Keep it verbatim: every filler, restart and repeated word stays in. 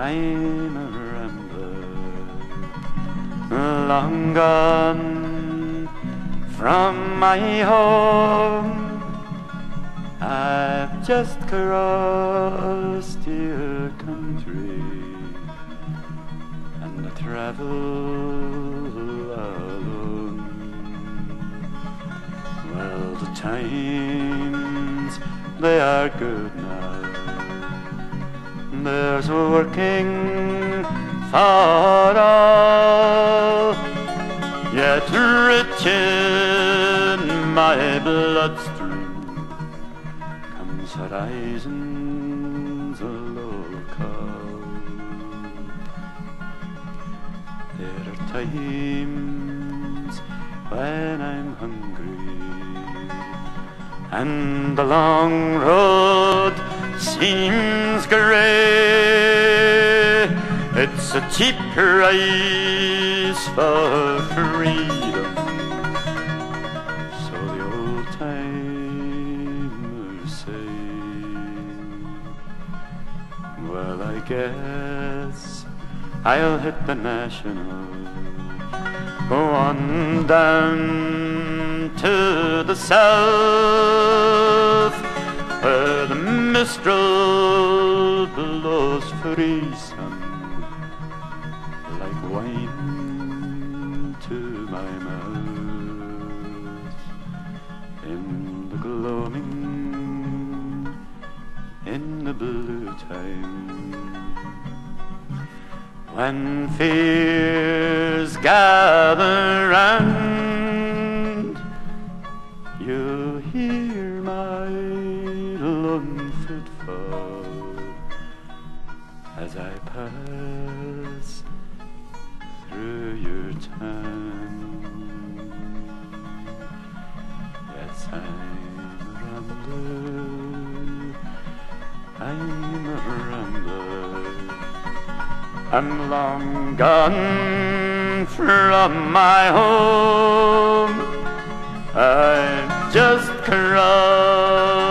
I'm a rambler, long gone from my home. I've just crossed your country, and I travel alone. Well, the times, they are good now. There's working for all, yet rich in my bloodstream comes horizons local. There are times when I'm hungry and the long road seems grey. It's a cheap price for freedom, so the old timers say. Well, I guess I'll hit the National, go on down to the south, where the mistral blows free, son, like wine to my mouth. In the gloaming, in the blue time, when fears gather round, you'll hear my lone footfall as I pass through your town. Yes, I'm a rambler, I'm a rambler. I'm long gone from my home. I've just crossed